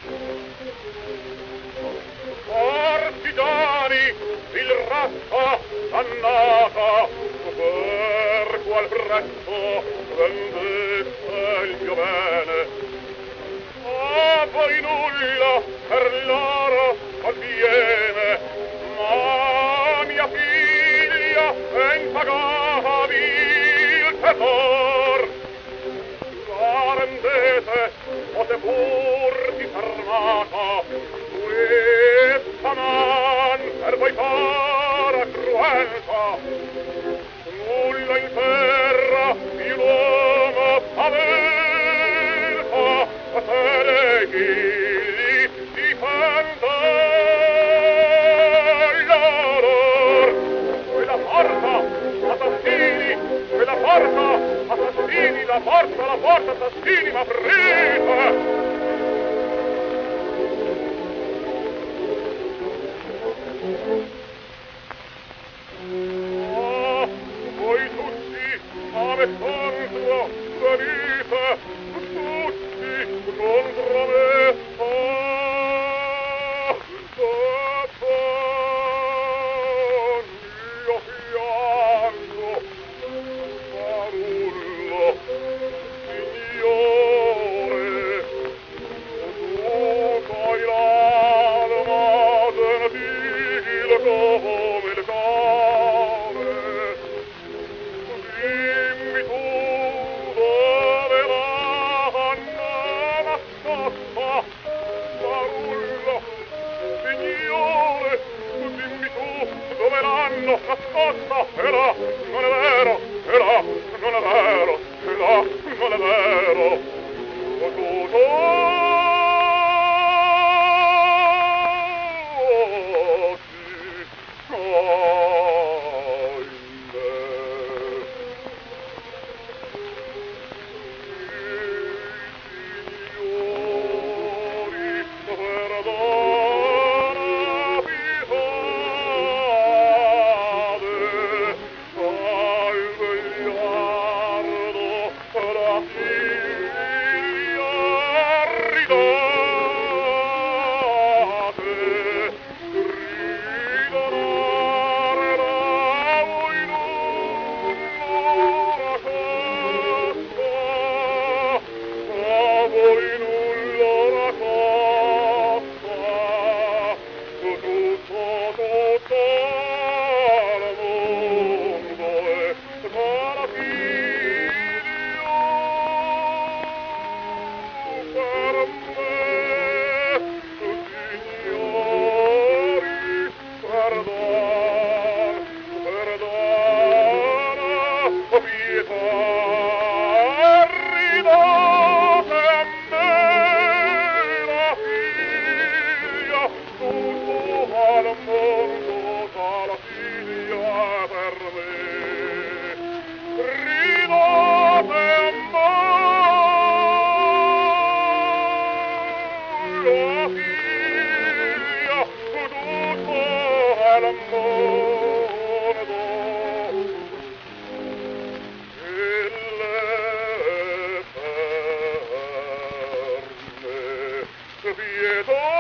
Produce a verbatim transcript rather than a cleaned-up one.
Partigiani, il razza dannata, per qual prezzo vendette il mio bene? A voi nulla per loro conviene, ma mia figlia è impagabile il tesor. La rendete o se pur disarmata, questa man per voi farà cruenza. Nulla in terra di un uomo avelfa, a te chi difenda l'onor. Quella porta, assassini, quella porta, assassini, la porta, la porta, assassini, m'aprite! Ah, voi tutti, ave contro, venite, tutti contro me. Ah, papà, io piango, farullo, signore, tu hai l'alma gentile come il cane. Dimmi tu dove l'hanno nascosta, farullo, signore, dimmi tu dove l'hanno nascosta. E là, non è vero, e là, non è vero, e là, non è vero. Ho tutto Pietà